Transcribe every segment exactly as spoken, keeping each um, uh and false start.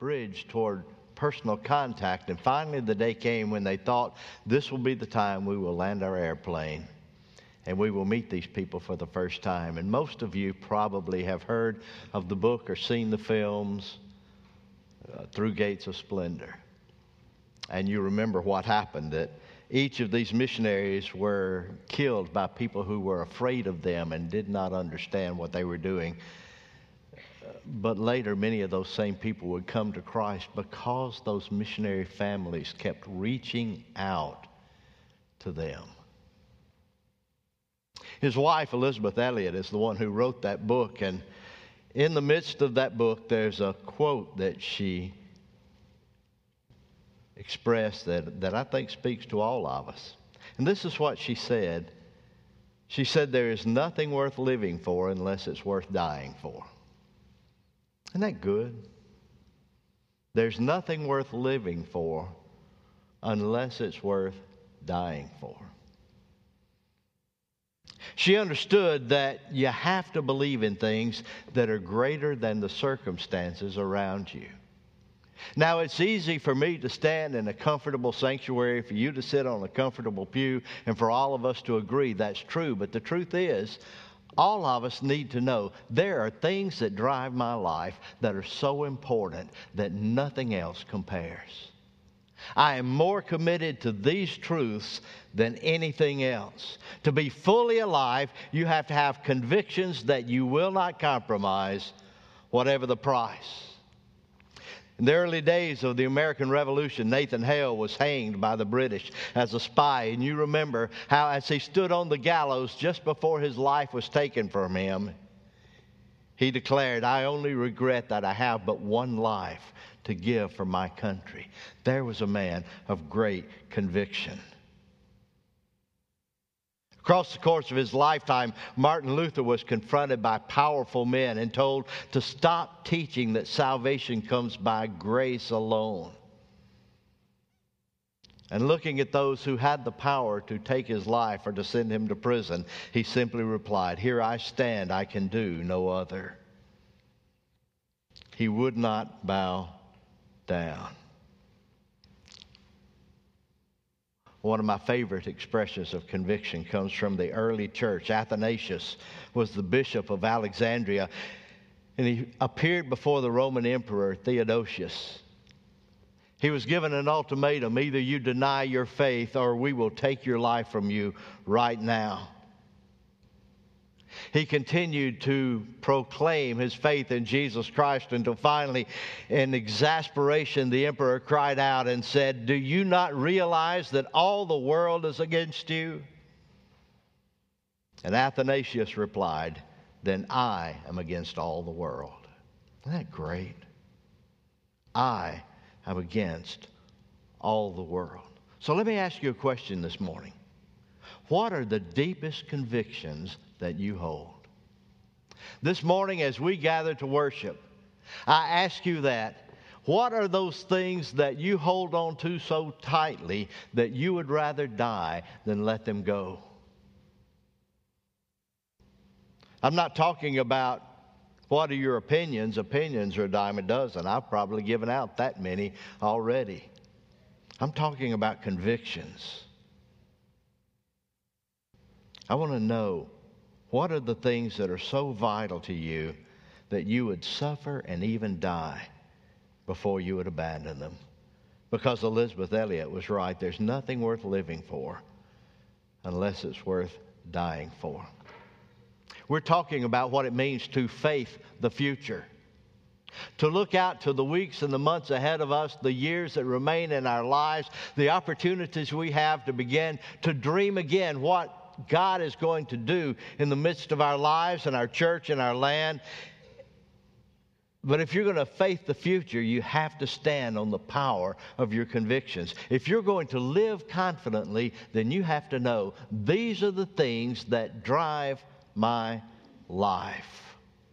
bridge toward personal contact. And finally the day came when they thought, this will be the time we will land our airplane and we will meet these people for the first time. And most of you probably have heard of the book or seen the films, uh, Through Gates of Splendor. And you remember what happened, that each of these missionaries were killed by people who were afraid of them and did not understand what they were doing. But later, many of those same people would come to Christ because those missionary families kept reaching out to them. His wife, Elisabeth Elliot, is the one who wrote that book. And in the midst of that book, there's a quote that she expressed that, that I think speaks to all of us. And this is what she said. She said, there is nothing worth living for unless it's worth dying for. Isn't that good? There's nothing worth living for unless it's worth dying for. She understood that you have to believe in things that are greater than the circumstances around you. Now, it's easy for me to stand in a comfortable sanctuary, for you to sit on a comfortable pew, and for all of us to agree that's true. But the truth is, all of us need to know there are things that drive my life that are so important that nothing else compares. I am more committed to these truths than anything else. To be fully alive, you have to have convictions that you will not compromise, whatever the price. In the early days of the American Revolution, Nathan Hale was hanged by the British as a spy. And you remember how as he stood on the gallows just before his life was taken from him, he declared, I only regret that I have but one life to give for my country. There was a man of great conviction. Across the course of his lifetime, Martin Luther was confronted by powerful men and told to stop teaching that salvation comes by grace alone. And looking at those who had the power to take his life or to send him to prison, he simply replied, here I stand, I can do no other. He would not bow down. One of my favorite expressions of conviction comes from the early church. Athanasius was the bishop of Alexandria, and he appeared before the Roman emperor Theodosius. He was given an ultimatum: either you deny your faith or we will take your life from you right now. He continued to proclaim his faith in Jesus Christ until finally, in exasperation, the emperor cried out and said, do you not realize that all the world is against you? And Athanasius replied, then I am against all the world. Isn't that great? I am against all the world. So let me ask you a question this morning. What are the deepest convictions that you hold? This morning as we gather to worship, I ask you that. What are those things that you hold on to so tightly that you would rather die than let them go? I'm not talking about what are your opinions. Opinions are a dime a dozen. I've probably given out that many already. I'm talking about convictions. I want to know, what are the things that are so vital to you that you would suffer and even die before you would abandon them? Because Elisabeth Elliot was right. There's nothing worth living for unless it's worth dying for. We're talking about what it means to faith the future. To look out to the weeks and the months ahead of us, the years that remain in our lives, the opportunities we have to begin to dream again what God is going to do in the midst of our lives and our church and our land. But if you're going to faith the future, you have to stand on the power of your convictions. If you're going to live confidently, then you have to know these are the things that drive my life.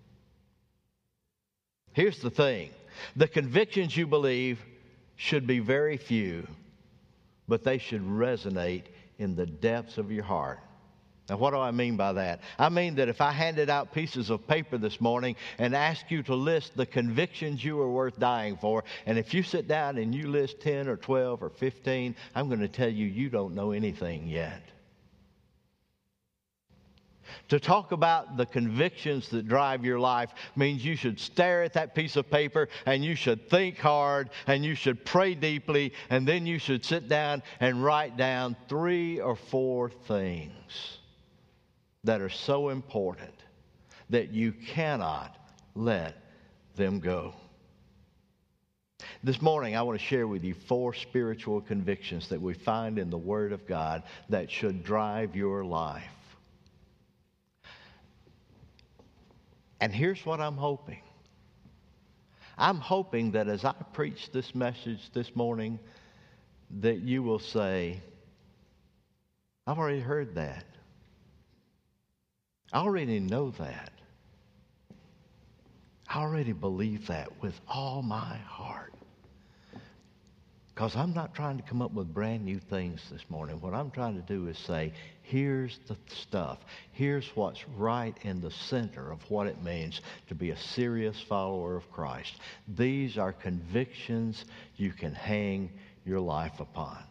Here's the thing. The convictions you believe should be very few, but they should resonate in the depths of your heart. Now, what do I mean by that? I mean that if I handed out pieces of paper this morning and asked you to list the convictions you are worth dying for, and if you sit down and you list ten or twelve or fifteen, I'm going to tell you, you don't know anything yet. To talk about the convictions that drive your life means you should stare at that piece of paper and you should think hard and you should pray deeply, and then you should sit down and write down three or four things that are so important that you cannot let them go. This morning, I want to share with you four spiritual convictions that we find in the Word of God that should drive your life. And here's what I'm hoping. I'm hoping that as I preach this message this morning, that you will say, I've already heard that. I already know that. I already believe that with all my heart. Because I'm not trying to come up with brand new things this morning. What I'm trying to do is say, here's the stuff. Here's what's right in the center of what it means to be a serious follower of Christ. These are convictions you can hang your life upon.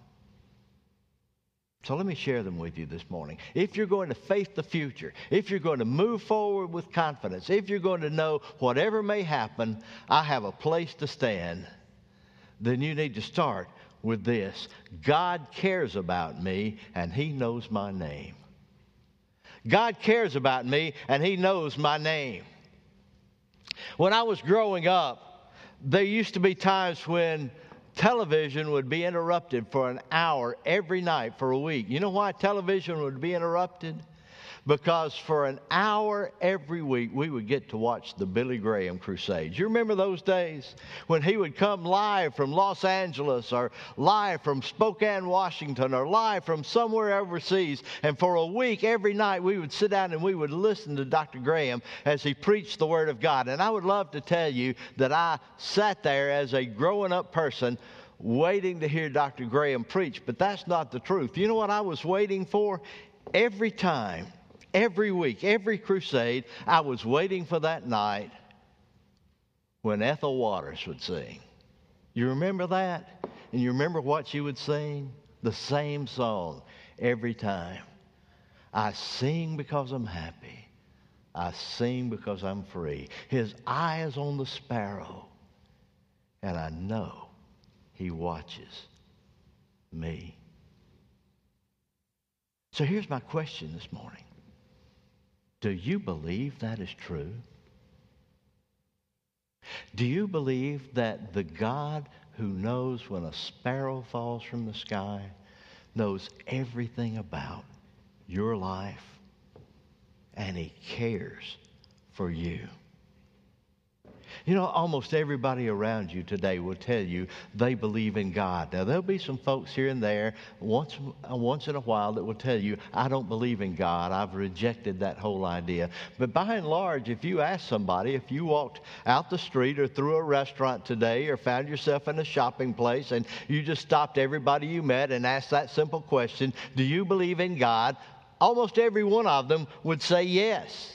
So let me share them with you this morning. If you're going to face the future, if you're going to move forward with confidence, if you're going to know whatever may happen, I have a place to stand, then you need to start with this. God cares about me, and He knows my name. God cares about me, and He knows my name. When I was growing up, there used to be times when television would be interrupted for an hour every night for a week. You know why television would be interrupted? Because for an hour every week, we would get to watch the Billy Graham Crusades. You remember those days when he would come live from Los Angeles or live from Spokane, Washington, or live from somewhere overseas. And for a week, every night, we would sit down and we would listen to Doctor Graham as he preached the Word of God. And I would love to tell you that I sat there as a growing up person waiting to hear Doctor Graham preach, but that's not the truth. You know what I was waiting for? Every time, every week, every crusade, I was waiting for that night when Ethel Waters would sing. You remember that? And you remember what she would sing? The same song every time. I sing because I'm happy. I sing because I'm free. His eye is on the sparrow, and I know He watches me. So here's my question this morning. Do you believe that is true? Do you believe that the God who knows when a sparrow falls from the sky knows everything about your life, and He cares for you? You know, almost everybody around you today will tell you they believe in God. Now, there'll be some folks here and there once, once in a while that will tell you, I don't believe in God. I've rejected that whole idea. But by and large, if you ask somebody, if you walked out the street or through a restaurant today or found yourself in a shopping place and you just stopped everybody you met and asked that simple question, do you believe in God? Almost every one of them would say yes.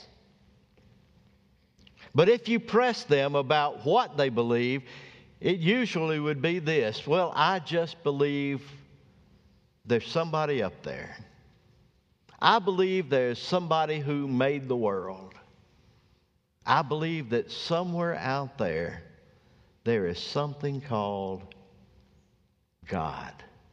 But if you press them about what they believe, it usually would be this. Well, I just believe there's somebody up there. I believe there's somebody who made the world. I believe that somewhere out there, there is something called God.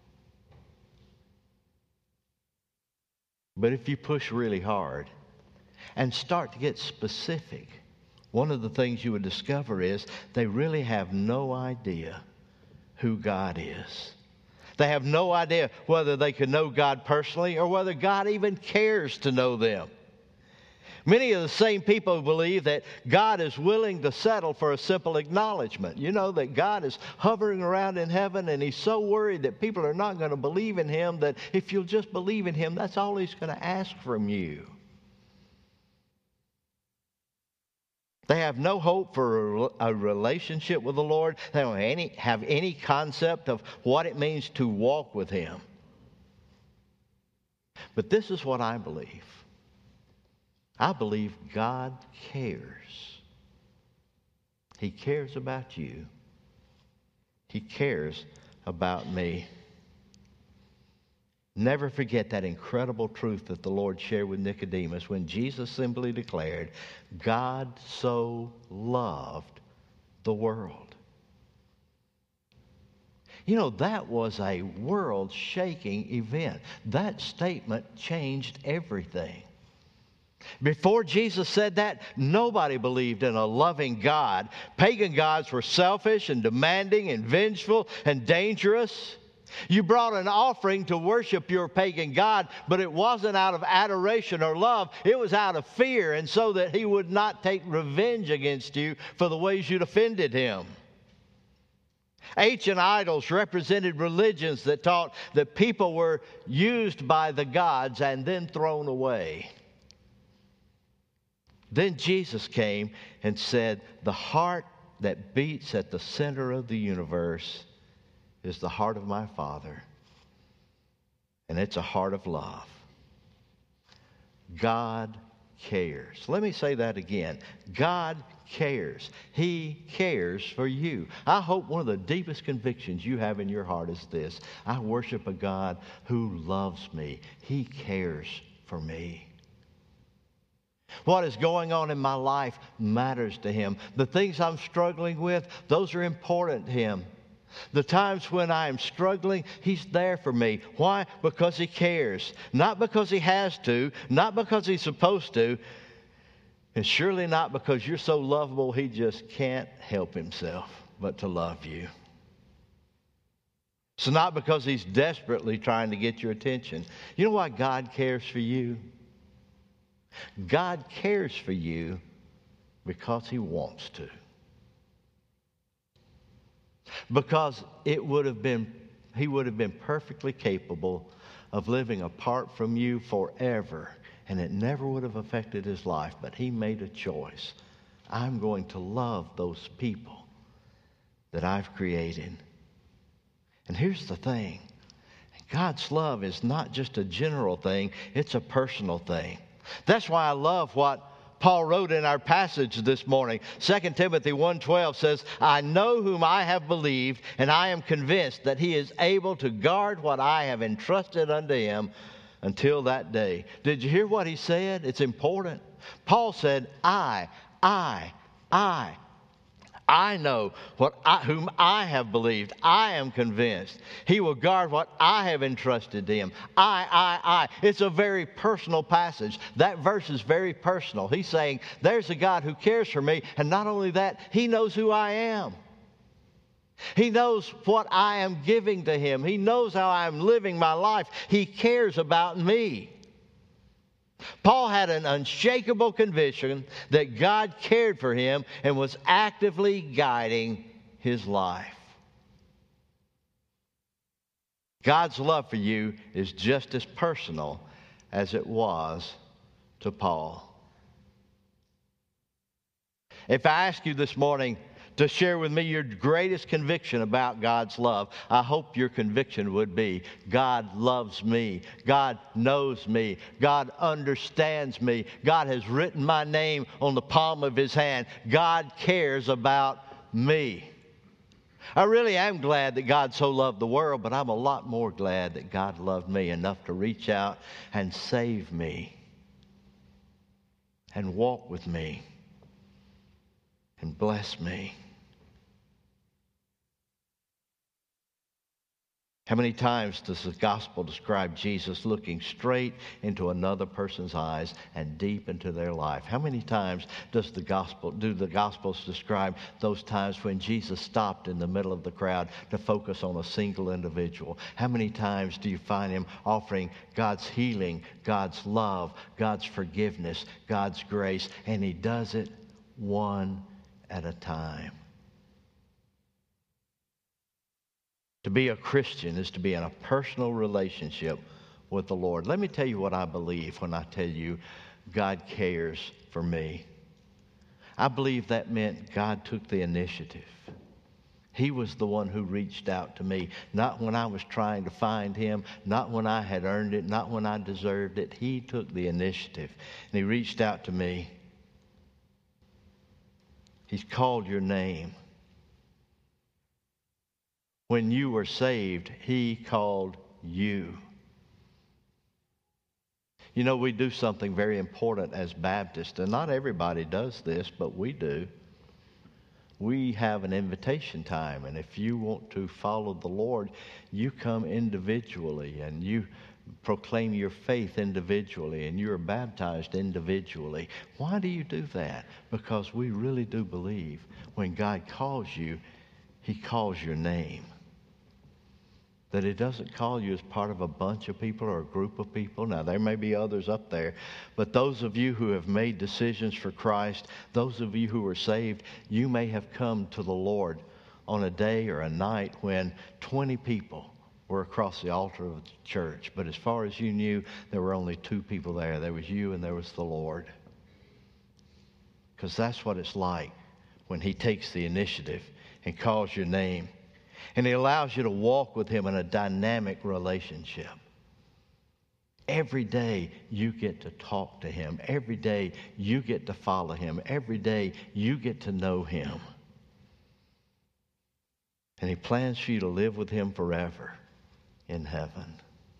But if you push really hard and start to get specific, one of the things you would discover is they really have no idea who God is. They have no idea whether they can know God personally or whether God even cares to know them. Many of the same people believe that God is willing to settle for a simple acknowledgement. You know, that God is hovering around in heaven and He's so worried that people are not going to believe in Him that if you'll just believe in Him, that's all He's going to ask from you. They have no hope for a relationship with the Lord. They don't any, have any concept of what it means to walk with Him. But this is what I believe. I believe God cares. He cares about you. He cares about me. Never forget that incredible truth that the Lord shared with Nicodemus when Jesus simply declared, God so loved the world. You know, that was a world-shaking event. That statement changed everything. Before Jesus said that, nobody believed in a loving God. Pagan gods were selfish and demanding and vengeful and dangerous. You brought an offering to worship your pagan god, but it wasn't out of adoration or love. It was out of fear, and so that he would not take revenge against you for the ways you'd offended him. Ancient idols represented religions that taught that people were used by the gods and then thrown away. Then Jesus came and said, the heart that beats at the center of the universe is the heart of my Father, and it's a heart of love. God cares. Let me say that again. God cares. He cares for you. I hope one of the deepest convictions you have in your heart is this: I worship a God who loves me. He cares for me. What is going on in my life matters to him. The things I'm struggling with, those are important to him. The times when I am struggling, he's there for me. Why? Because he cares. Not because he has to, not because he's supposed to, and surely not because you're so lovable he just can't help himself but to love you. It's not because he's desperately trying to get your attention. You know why God cares for you? God cares for you because he wants to. Because it would have been, he would have been perfectly capable of living apart from you forever, and it never would have affected his life, but he made a choice. I'm going to love those people that I've created. And here's the thing. God's love is not just a general thing, it's a personal thing. That's why I love what Paul wrote in our passage this morning. Second Timothy one twelve says, I know whom I have believed, and I am convinced that he is able to guard what I have entrusted unto him until that day. Did you hear what he said? It's important. Paul said, I, I, I. I know what I, whom I have believed. I am convinced he will guard what I have entrusted to him. I, I, I. It's a very personal passage. That verse is very personal. He's saying, there's a God who cares for me, and not only that, he knows who I am. He knows what I am giving to him. He knows how I am living my life. He cares about me. Paul had an unshakable conviction that God cared for him and was actively guiding his life. God's love for you is just as personal as it was to Paul. If I ask you this morning to share with me your greatest conviction about God's love, I hope your conviction would be, God loves me. God knows me. God understands me. God has written my name on the palm of his hand. God cares about me. I really am glad that God so loved the world, but I'm a lot more glad that God loved me enough to reach out and save me and walk with me and bless me. How many times does the gospel describe Jesus looking straight into another person's eyes and deep into their life? How many times does the gospel do the gospels describe those times when Jesus stopped in the middle of the crowd to focus on a single individual? How many times do you find him offering God's healing, God's love, God's forgiveness, God's grace, and he does it one at a time? To be a Christian is to be in a personal relationship with the Lord. Let me tell you what I believe when I tell you God cares for me. I believe that meant God took the initiative. He was the one who reached out to me, not when I was trying to find him, not when I had earned it, not when I deserved it. He took the initiative, and he reached out to me. He's called your name. When you were saved, he called you. You know, we do something very important as Baptists, and not everybody does this, but we do. We have an invitation time, and if you want to follow the Lord, you come individually and you proclaim your faith individually and you are baptized individually. Why do you do that? Because we really do believe when God calls you, he calls your name. That he doesn't call you as part of a bunch of people or a group of people. Now, there may be others up there, but those of you who have made decisions for Christ, those of you who are saved, you may have come to the Lord on a day or a night when twenty people were across the altar of the church. But as far as you knew, there were only two people there. There was you and there was the Lord. Because that's what it's like when he takes the initiative and calls your name. And he allows you to walk with him in a dynamic relationship. Every day you get to talk to him. Every day you get to follow him. Every day you get to know him. And he plans for you to live with him forever in heaven.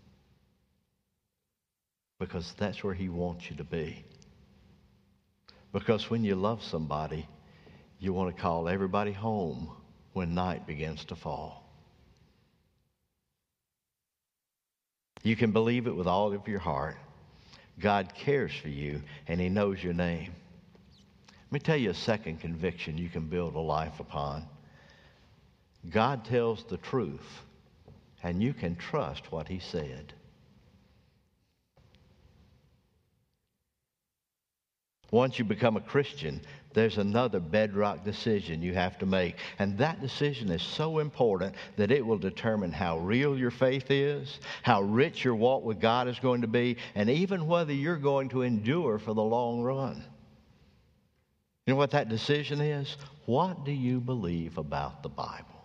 Because that's where he wants you to be. Because when you love somebody, you want to call everybody home when night begins to fall. You can believe it with all of your heart. God cares for you, and he knows your name. Let me tell you a second conviction you can build a life upon. God tells the truth, and you can trust what he said. Once you become a Christian, there's another bedrock decision you have to make. And that decision is so important that it will determine how real your faith is, how rich your walk with God is going to be, and even whether you're going to endure for the long run. You know what that decision is? What do you believe about the Bible?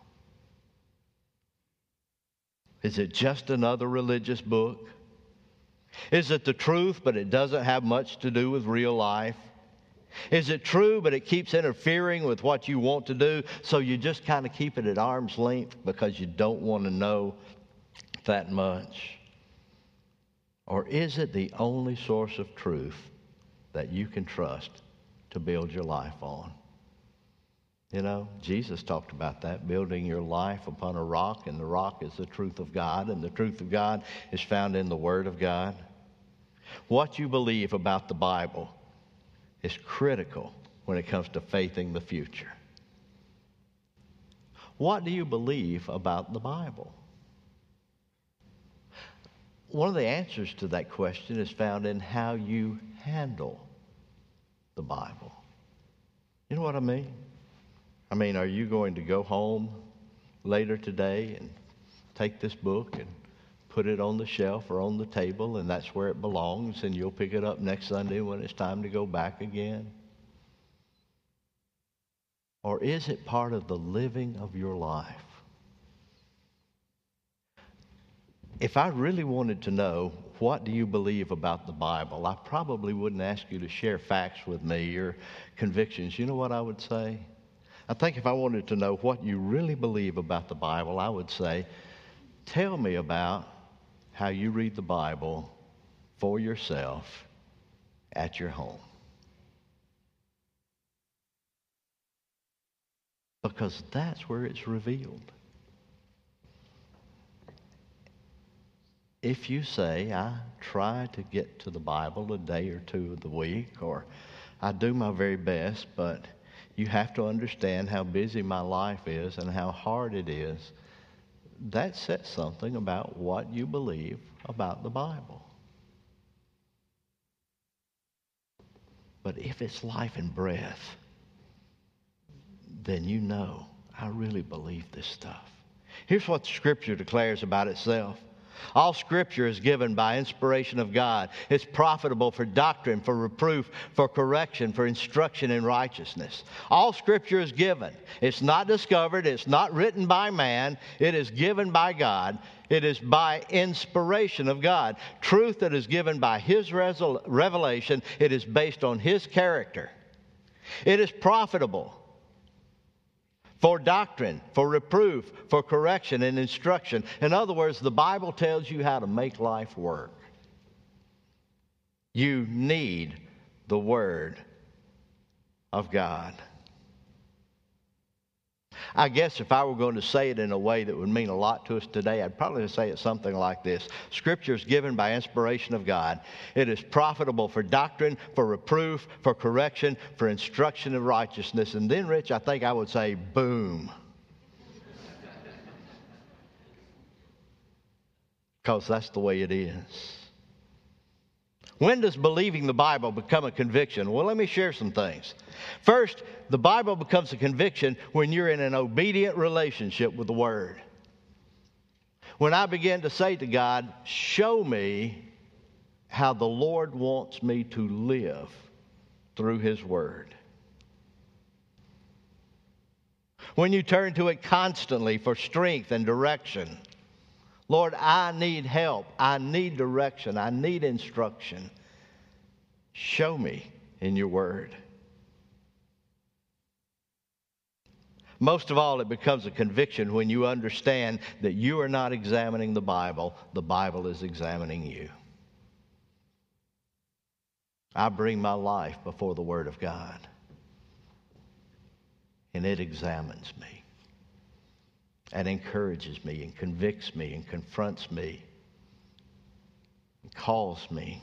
Is it just another religious book? Is it the truth, but it doesn't have much to do with real life? Is it true, but it keeps interfering with what you want to do, so you just kind of keep it at arm's length because you don't want to know that much? Or is it the only source of truth that you can trust to build your life on? You know, Jesus talked about that, building your life upon a rock, and the rock is the truth of God, and the truth of God is found in the Word of God. What you believe about the Bible is critical when it comes to faithing the future. What do you believe about the Bible? One of the answers to that question is found in how you handle the Bible. You know what I mean? I mean, are you going to go home later today and take this book and put it on the shelf or on the table, and that's where it belongs, and you'll pick it up next Sunday when it's time to go back again? Or is it part of the living of your life? If I really wanted to know what do you believe about the Bible, I probably wouldn't ask you to share facts with me or convictions. You know what I would say? I think if I wanted to know what you really believe about the Bible, I would say, tell me about how you read the Bible for yourself at your home. Because that's where it's revealed. If you say, I try to get to the Bible a day or two of the week, or I do my very best, but you have to understand how busy my life is and how hard it is, that says something about what you believe about the Bible. But if it's life and breath, then you know I really believe this stuff. Here's what the Scripture declares about itself. All Scripture is given by inspiration of God. It's profitable for doctrine, for reproof, for correction, for instruction in righteousness. All Scripture is given. It's not discovered. It's not written by man. It is given by God. It is by inspiration of God. Truth that is given by His revelation. It is based on His character. It is profitable for doctrine, for reproof, for correction and instruction. In other words, the Bible tells you how to make life work. You need the Word of God. I guess if I were going to say it in a way that would mean a lot to us today, I'd probably say it something like this. Scripture is given by inspiration of God. It is profitable for doctrine, for reproof, for correction, for instruction in righteousness. And then, Rich, I think I would say, boom. Because that's the way it is. When does believing the Bible become a conviction? Well, let me share some things. First, the Bible becomes a conviction when you're in an obedient relationship with the Word. When I begin to say to God, show me how the Lord wants me to live through His Word. When you turn to it constantly for strength and direction. Lord, I need help. I need direction. I need instruction. Show me in your Word. Most of all, it becomes a conviction when you understand that you are not examining the Bible. The Bible is examining you. I bring my life before the Word of God, and it examines me, and encourages me, and convicts me, and confronts me, and calls me.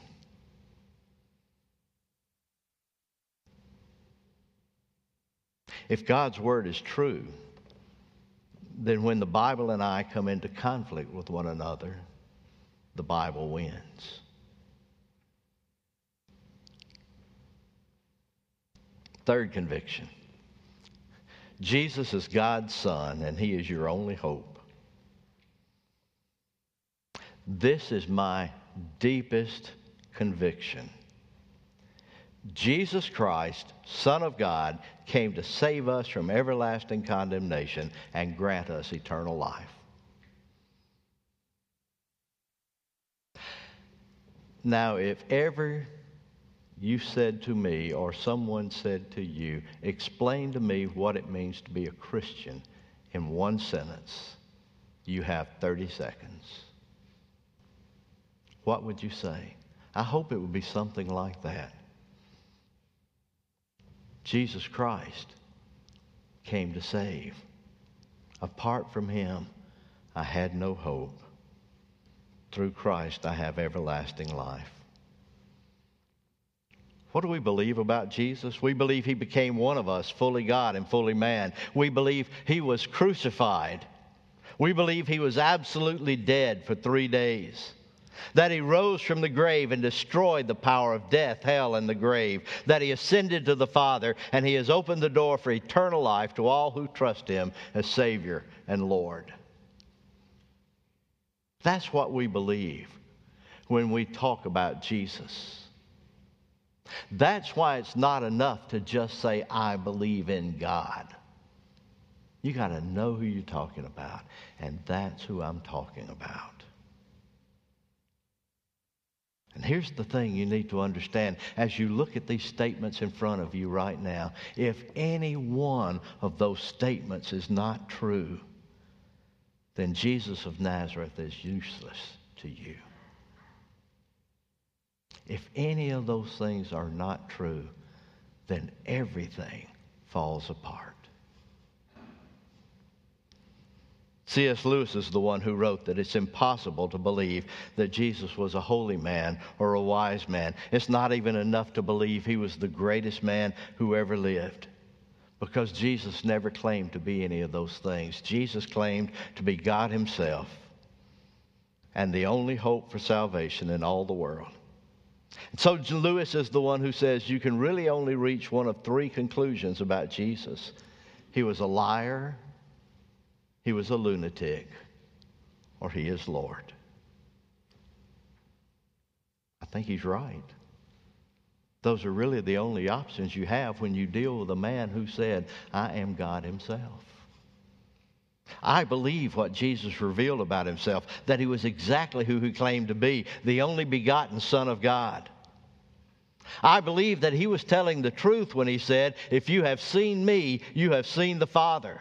If God's Word is true, then when the Bible and I come into conflict with one another, the Bible wins. Third conviction. Jesus is God's Son, and He is your only hope. This is my deepest conviction. Jesus Christ, Son of God, came to save us from everlasting condemnation and grant us eternal life. Now, if ever you said to me, or someone said to you, explain to me what it means to be a Christian in one sentence, you have thirty seconds. What would you say? I hope it would be something like that. Jesus Christ came to save. Apart from Him, I had no hope. Through Christ, I have everlasting life. What do we believe about Jesus? We believe He became one of us, fully God and fully man. We believe He was crucified. We believe He was absolutely dead for three days. That He rose from the grave and destroyed the power of death, hell, and the grave. That He ascended to the Father, and He has opened the door for eternal life to all who trust Him as Savior and Lord. That's what we believe when we talk about Jesus. That's why it's not enough to just say, I believe in God. You got to know who you're talking about, and that's who I'm talking about. And here's the thing you need to understand as you look at these statements in front of you right now. If any one of those statements is not true, then Jesus of Nazareth is useless to you. If any of those things are not true, then everything falls apart. C S Lewis is the one who wrote that it's impossible to believe that Jesus was a holy man or a wise man. It's not even enough to believe He was the greatest man who ever lived, because Jesus never claimed to be any of those things. Jesus claimed to be God Himself and the only hope for salvation in all the world. And so Lewis is the one who says you can really only reach one of three conclusions about Jesus. He was a liar, He was a lunatic, or He is Lord. think he's right. Those are really the only options you have when you deal with a man who said, I am God himself. I believe what Jesus revealed about himself, that he was exactly who he claimed to be, the only begotten Son of God. I believe that he was telling the truth when he said, if you have seen me, you have seen the Father.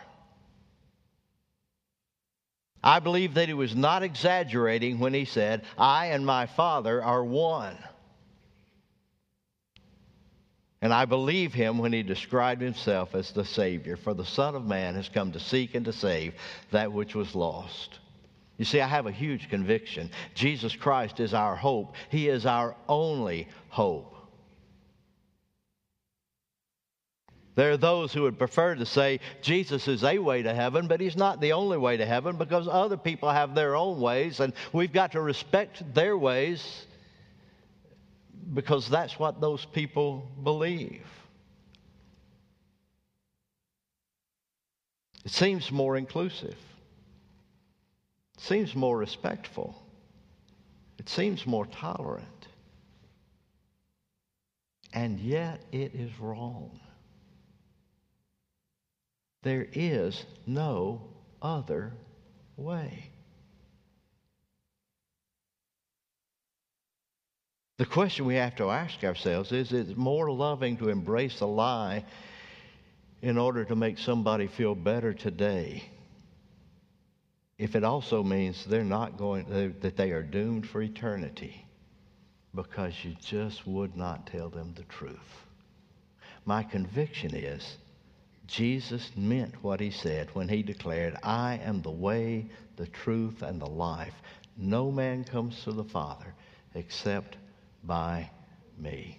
I believe that he was not exaggerating when he said, I and my Father are one. And I believe him when he described himself as the Savior, for the Son of Man has come to seek and to save that which was lost. You see, I have a huge conviction. Jesus Christ is our hope. He is our only hope. There are those who would prefer to say Jesus is a way to heaven, but he's not the only way to heaven, because other people have their own ways, and we've got to respect their ways because that's what those people believe. It seems more inclusive. It seems more respectful. It seems more tolerant. And yet it is wrong. There is no other way. The question we have to ask ourselves is, is it more loving to embrace a lie in order to make somebody feel better today, if it also means they're not going, that they are doomed for eternity because you just would not tell them the truth? My conviction is Jesus meant what he said when he declared, I am the way, the truth, and the life. No man comes to the Father except by me.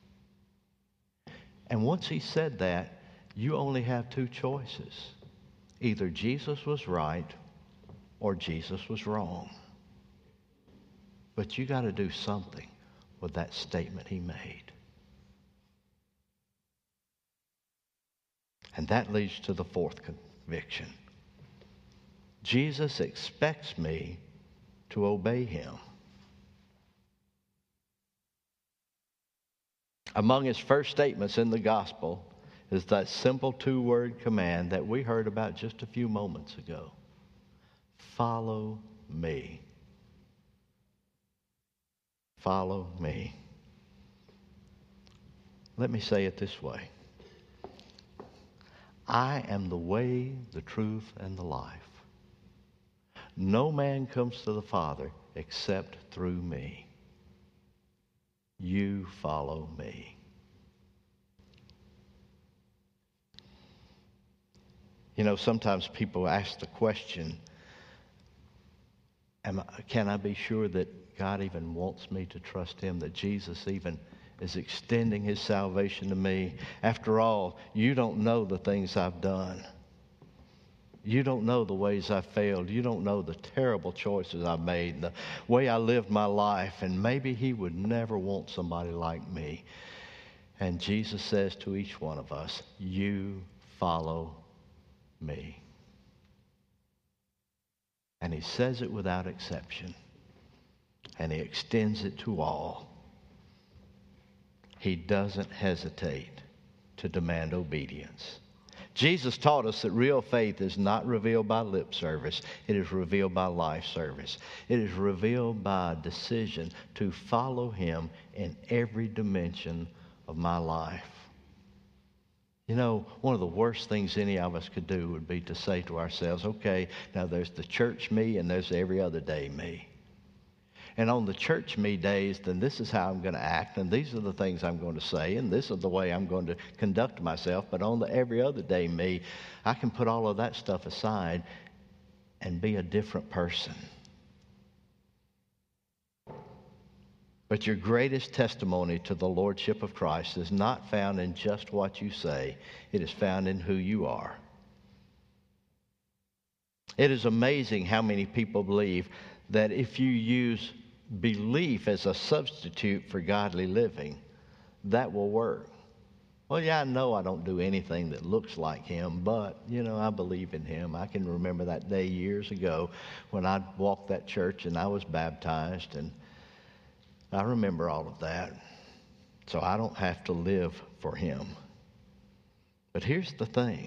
And once he said that, you only have two choices. Either Jesus was right or Jesus was wrong. But you got to do something with that statement he made. And that leads to the fourth conviction. Jesus expects me to obey him. Among his first statements in the gospel is that simple two-word command that we heard about just a few moments ago. Follow me. Follow me. Let me say it this way. I am the way, the truth, and the life. No man comes to the Father except through me. You follow me. You know, sometimes people ask the question, Am I, can I be sure that God even wants me to trust him, that Jesus even is extending his salvation to me? After all, you don't know the things I've done. You don't know the ways I've failed. You don't know the terrible choices I've made, the way I lived my life, and maybe he would never want somebody like me. And Jesus says to each one of us, you follow me. And he says it without exception. And he extends it to all. He doesn't hesitate to demand obedience. Jesus taught us that real faith is not revealed by lip service. It is revealed by life service. It is revealed by a decision to follow him in every dimension of my life. You know, one of the worst things any of us could do would be to say to ourselves, okay, now there's the church me and there's every other day me. And on the church me days, then this is how I'm going to act, and these are the things I'm going to say, and this is the way I'm going to conduct myself. But on the every other day me, I can put all of that stuff aside and be a different person. But your greatest testimony to the Lordship of Christ is not found in just what you say. It is found in who you are. It is amazing how many people believe that if you use belief as a substitute for godly living, that will work. Well, yeah, I know I don't do anything that looks like him, but, you know, I believe in him. I can remember that day years ago when I walked that church and I was baptized, and I remember all of that, so I don't have to live for him. But here's the thing.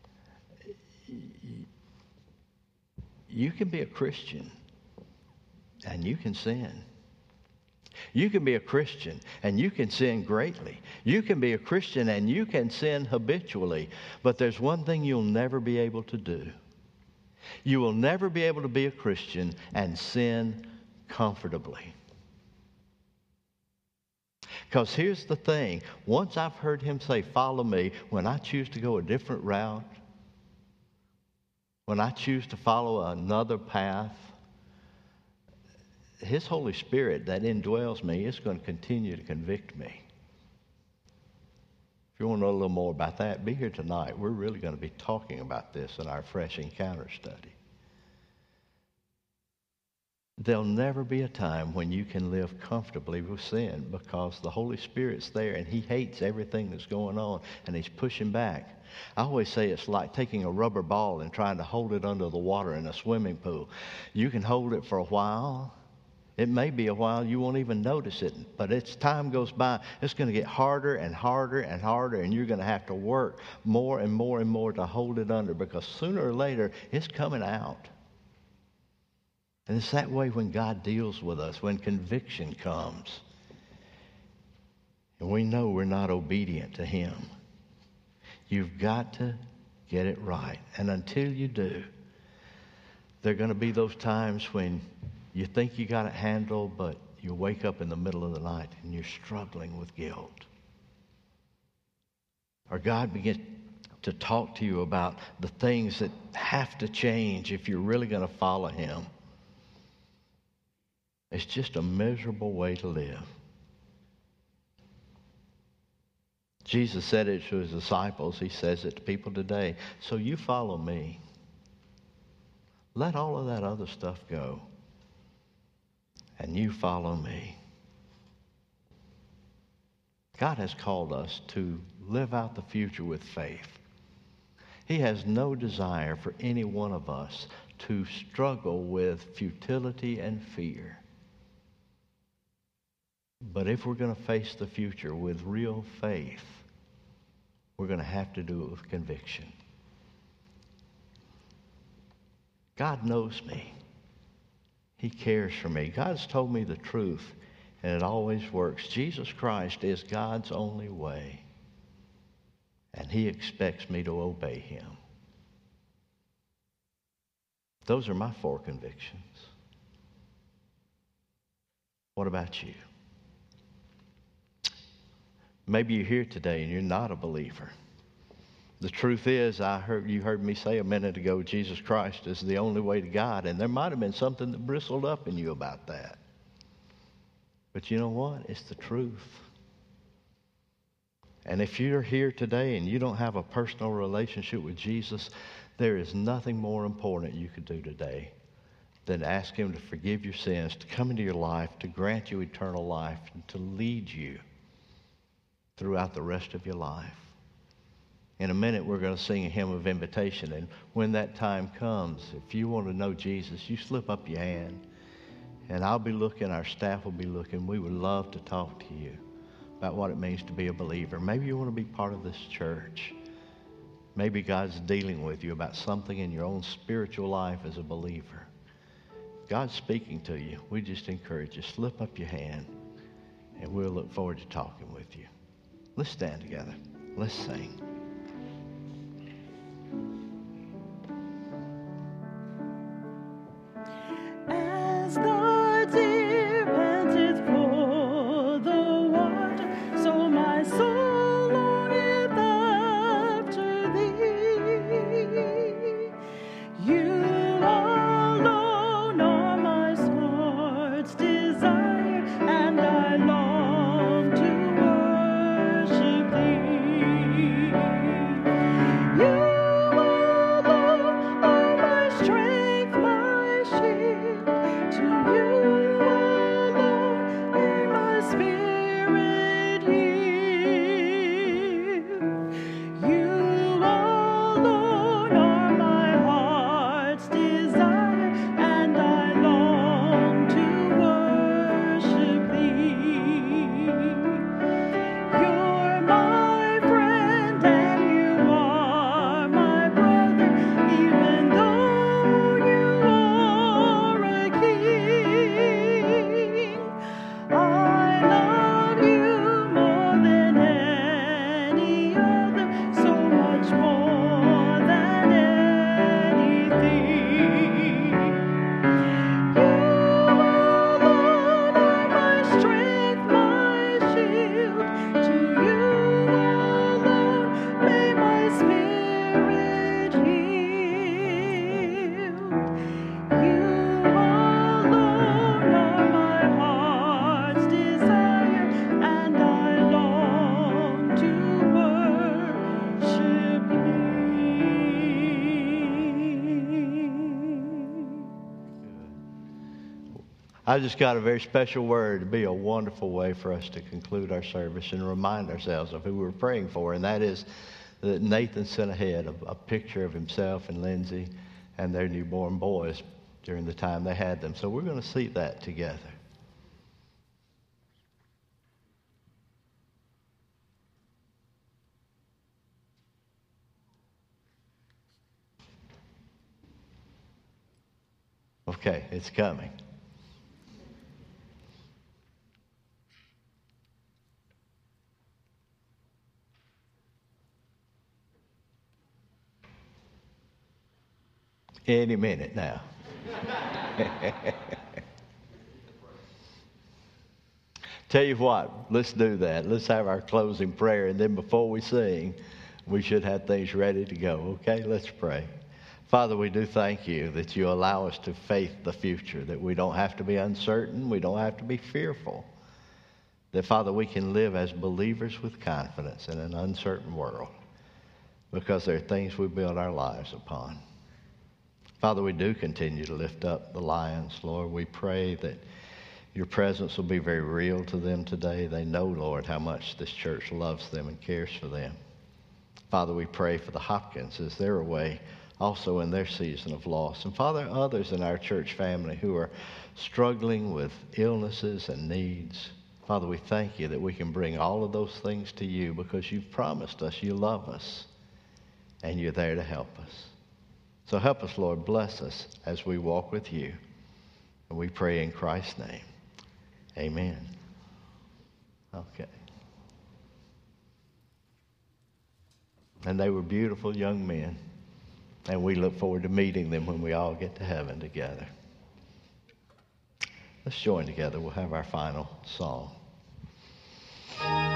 You can be a Christian and you can sin. You can be a Christian and you can sin greatly. You can be a Christian and you can sin habitually. But there's one thing you'll never be able to do. You will never be able to be a Christian and sin comfortably. Because here's the thing. Once I've heard him say, follow me, when I choose to go a different route, when I choose to follow another path, his Holy Spirit that indwells me is going to continue to convict me. If you want to know a little more about that, be here tonight. We're really going to be talking about this in our Fresh Encounter study. There'll never be a time when you can live comfortably with sin because the Holy Spirit's there and he hates everything that's going on and he's pushing back. I always say it's like taking a rubber ball and trying to hold it under the water in a swimming pool. You can hold it for a while. It may be a while you won't even notice it, but as time goes by, it's going to get harder and harder and harder, and you're going to have to work more and more and more to hold it under because sooner or later it's coming out. And it's that way when God deals with us, when conviction comes. And we know we're not obedient to him. You've got to get it right. And until you do, there are going to be those times when you think you got it handled, but you wake up in the middle of the night and you're struggling with guilt. Or God begins to talk to you about the things that have to change if you're really going to follow him. It's just a miserable way to live. Jesus said it to his disciples. He says it to people today. So you follow me. Let all of that other stuff go. And you follow me. God has called us to live out the future with faith. He has no desire for any one of us to struggle with futility and fear. But if we're going to face the future with real faith, we're going to have to do it with conviction. God knows me. He cares for me. God's told me the truth, and it always works. Jesus Christ is God's only way, and he expects me to obey him. Those are my four convictions. What about you? Maybe you're here today and you're not a believer. The truth is, I heard you heard me say a minute ago, Jesus Christ is the only way to God, and there might have been something that bristled up in you about that. But you know what? It's the truth. And if you're here today and you don't have a personal relationship with Jesus, there is nothing more important you could do today than ask him to forgive your sins, to come into your life, to grant you eternal life, and to lead you throughout the rest of your life. In a minute, we're going to sing a hymn of invitation. And when that time comes, if you want to know Jesus, you slip up your hand. And I'll be looking, our staff will be looking. We would love to talk to you about what it means to be a believer. Maybe you want to be part of this church. Maybe God's dealing with you about something in your own spiritual life as a believer. God's speaking to you. We just encourage you. Slip up your hand, and we'll look forward to talking with you. Let's stand together. Let's sing. As the deer panteth for the water, so my soul longeth after thee. You alone are my heart's desire, and I long to worship thee. You alone are my strength, my shield. To you alone may my spirit yield. You alone are my heart's desire, and I long to worship thee. I just got a very special word. It'd be a wonderful way for us to conclude our service and remind ourselves of who we're praying for, and that is that Nathan sent ahead a, a picture of himself and Lindsay and their newborn boys during the time they had them. So we're going to see that together. Okay, it's coming. Any minute now. Tell you what, let's do that. Let's have our closing prayer, and then before we sing, we should have things ready to go. Okay, let's pray. Father, we do thank you that you allow us to faith the future, that we don't have to be uncertain, we don't have to be fearful. That, Father, we can live as believers with confidence in an uncertain world because there are things we build our lives upon. Father, we do continue to lift up the Lions, Lord. We pray that your presence will be very real to them today. They know, Lord, how much this church loves them and cares for them. Father, we pray for the Hopkins as they're away also in their season of loss. And Father, others in our church family who are struggling with illnesses and needs. Father, we thank you that we can bring all of those things to you because you've promised us you love us and you're there to help us. So help us, Lord. Bless us as we walk with you. And we pray in Christ's name. Amen. Okay. And they were beautiful young men. And we look forward to meeting them when we all get to heaven together. Let's join together. We'll have our final song.